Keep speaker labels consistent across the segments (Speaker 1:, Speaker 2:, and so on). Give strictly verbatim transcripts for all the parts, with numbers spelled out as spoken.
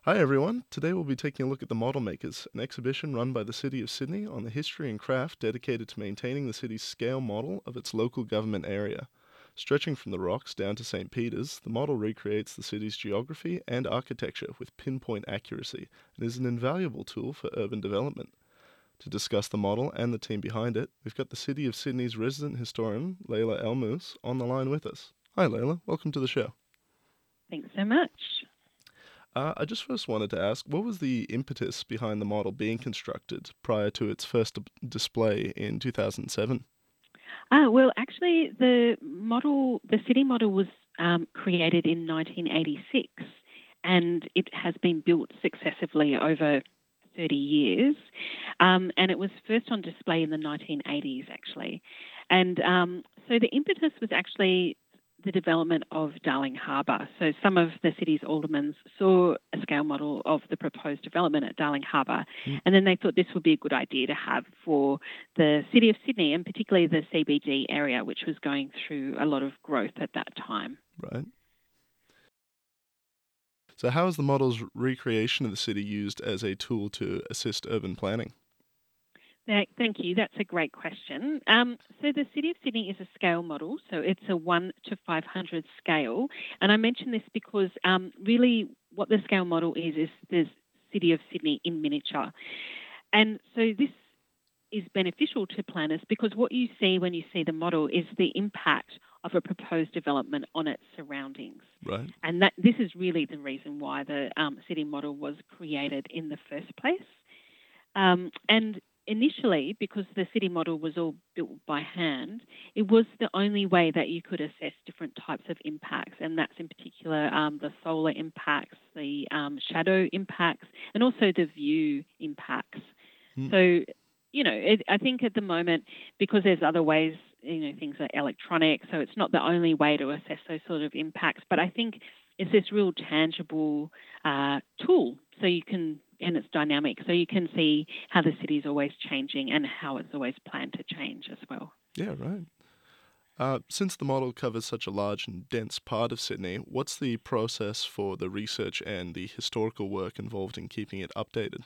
Speaker 1: Hi everyone. Today we'll be taking a look at the Model Makers, an exhibition run by the City of Sydney on the history and craft dedicated to maintaining the city's scale model of its local government area. Stretching from the Rocks down to Saint Peter's, the model recreates the city's geography and architecture with pinpoint accuracy and is an invaluable tool for urban development. To discuss the model and the team behind it, we've got the City of Sydney's resident historian, Layla Elmoos, on the line with us. Hi Layla, welcome to the show.
Speaker 2: Thanks so much.
Speaker 1: Uh, I just first wanted to ask, what was the impetus behind the model being constructed prior to its first d- display in two thousand seven?
Speaker 2: Uh, well, actually, the model, the city model, was um, created in nineteen eighty-six, and it has been built successively over thirty years. Um, and it was first on display in the nineteen eighties, actually. And um, so the impetus was actually the development of Darling Harbour. So some of the city's aldermen saw a scale model of the proposed development at Darling Harbour,
Speaker 1: Mm,
Speaker 2: and then they thought this would be a good idea to have for the City of Sydney, and particularly the C B D area, which was going through a lot of growth at that time.
Speaker 1: right. So, how is the model's recreation of the city used as a tool to assist urban planning?
Speaker 2: Thank thank you. That's a great question. Um, so the City of Sydney is a scale model, so it's a one to five hundred scale. And I mention this because um, really what the scale model is is the City of Sydney in miniature. And so this is beneficial to planners because what you see when you see the model is the impact of a proposed development on its surroundings.
Speaker 1: Right.
Speaker 2: And that this is really the reason why the um, city model was created in the first place. Um, and initially, because the city model was all built by hand, it was the only way that you could assess different types of impacts, and that's in particular um, the solar impacts, the um, shadow impacts, and also the view impacts.
Speaker 1: Mm,
Speaker 2: So, you know, it, I think at the moment, because there's other ways, you know, things are electronic, so it's not the only way to assess those sort of impacts. But I think it's this real tangible uh, tool, so you can, and it's dynamic, so you can see how the city is always changing and how it's always planned to change as well.
Speaker 1: yeah, right. Uh, since the model covers such a large and dense part of Sydney, what's the process for the research and the historical work involved in keeping it updated?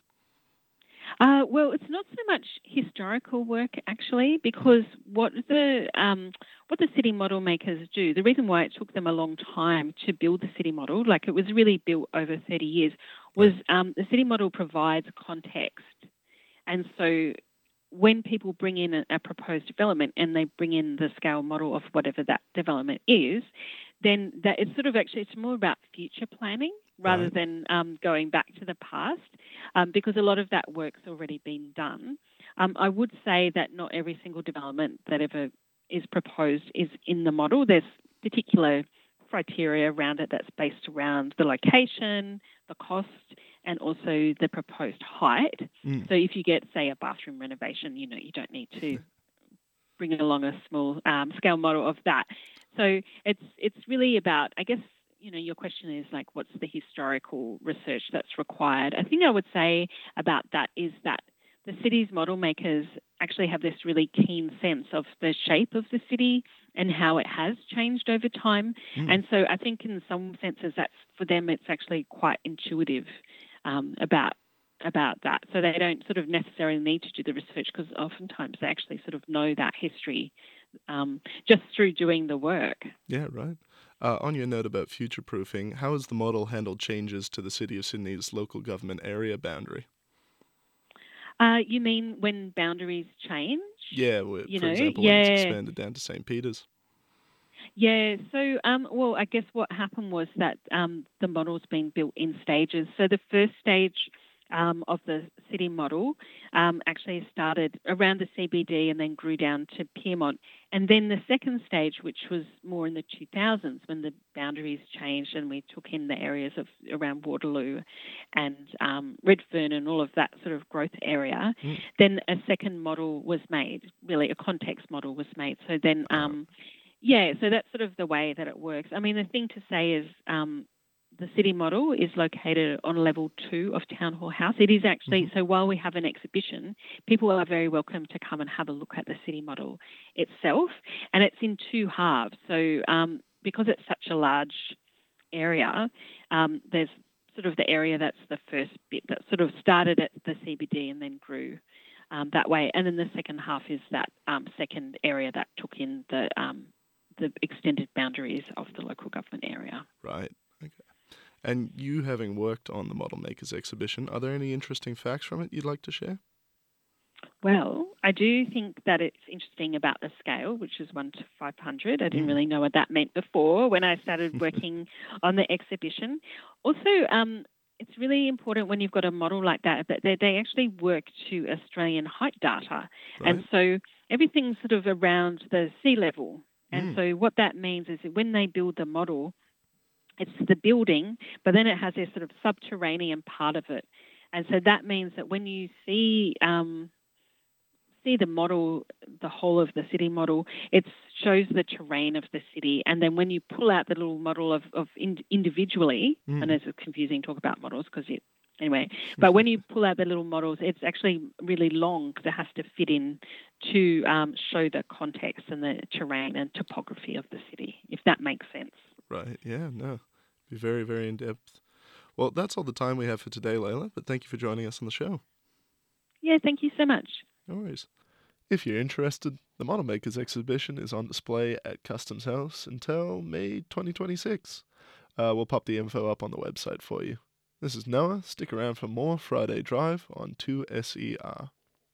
Speaker 2: Uh, well, it's not so much historical work actually, because what the um, what the city model makers do, the reason why it took them a long time to build the city model, like it was really built over thirty years, was
Speaker 1: Right.
Speaker 2: um, the city model provides context, and so when people bring in a, a proposed development and they bring in the scale model of whatever that development is, then that it's sort of actually it's more about future planning rather
Speaker 1: Right.
Speaker 2: than um, going back to the past, um, because a lot of that work's already been done. Um, I would say that not every single development that ever is proposed is in the model. There's particular criteria around it that's based around the location, the cost, and also the proposed height.
Speaker 1: Mm,
Speaker 2: So if you get, say, a bathroom renovation, you know, you don't need to bring along a small um, scale model of that. So it's it's really about, I guess, you know, your question is like, what's the historical research that's required? I think I would say about that is that the city's model makers actually have this really keen sense of the shape of the city and how it has changed over time.
Speaker 1: mm,
Speaker 2: And so I think in some senses that's for them it's actually quite intuitive um, about about that. So they don't sort of necessarily need to do the research because oftentimes they actually sort of know that history um, just through doing the work.
Speaker 1: yeah, right. Uh, on your note about future proofing, how has the model handled changes to the City of Sydney's local government area boundary?
Speaker 2: Uh, you mean when boundaries change?
Speaker 1: Yeah, w-
Speaker 2: You
Speaker 1: for
Speaker 2: know,
Speaker 1: example, when it's
Speaker 2: yeah,
Speaker 1: expanded down to Saint Peter's.
Speaker 2: yeah. So, um, well, I guess what happened was that um, the model's been built in stages. So the first stage um, of the city model um, actually started around the C B D and then grew down to Piermont. And then the second stage, which was more in the two thousands when the boundaries changed and we took in the areas of around Waterloo and um, Redfern and all of that sort of growth area,
Speaker 1: Mm,
Speaker 2: then a second model was made, really a context model was made. So then
Speaker 1: uh,
Speaker 2: um, yeah, so that's sort of the way that it works. I mean, the thing to say is um, the city model is located on level two of Town Hall House. It is
Speaker 1: mhm,
Speaker 2: actually, so while we have an exhibition, people are very welcome to come and have a look at the city model itself. And it's in two halves. So um, because it's such a large area, um, there's sort of the area that's the first bit that sort of started at the C B D and then grew um, that way. And then the second half is that um, second area that took in the um, the extended boundaries of the local government area.
Speaker 1: Right. Okay. And you having worked on the Model Makers exhibition, are there any interesting facts from it you'd like to share?
Speaker 2: Well, I do think that it's interesting about the scale, which is one to five hundred. I didn't
Speaker 1: Mm.
Speaker 2: really know what that meant before when I started working on the exhibition. Also, um, it's really important when you've got a model like that that they, they actually work to Australian height data. And
Speaker 1: Right?
Speaker 2: so everything's sort of around the sea level. And
Speaker 1: Mm.
Speaker 2: so what that means is that when they build the model, it's the building, but then it has this sort of subterranean part of it. And so that means that when you see um, see the model, the whole of the city model, it shows the terrain of the city. And then when you pull out the little model of, of in, individually,
Speaker 1: Mm.
Speaker 2: and it's confusing to talk about models because you, anyway, but when you pull out the little models, it's actually really long because it has to fit in to um, show the context and the terrain and topography of the city, if that makes sense.
Speaker 1: Right. Yeah, no. Be very, very in depth. Well, that's all the time we have for today, Layla, but thank you for joining us on the show.
Speaker 2: Yeah, thank you so much.
Speaker 1: No worries. If you're interested, the Model Makers exhibition is on display at Customs House until May twenty twenty-six. Uh, we'll pop the info up on the website for you. This is Noah. Stick around for more Friday Drive on two S E R.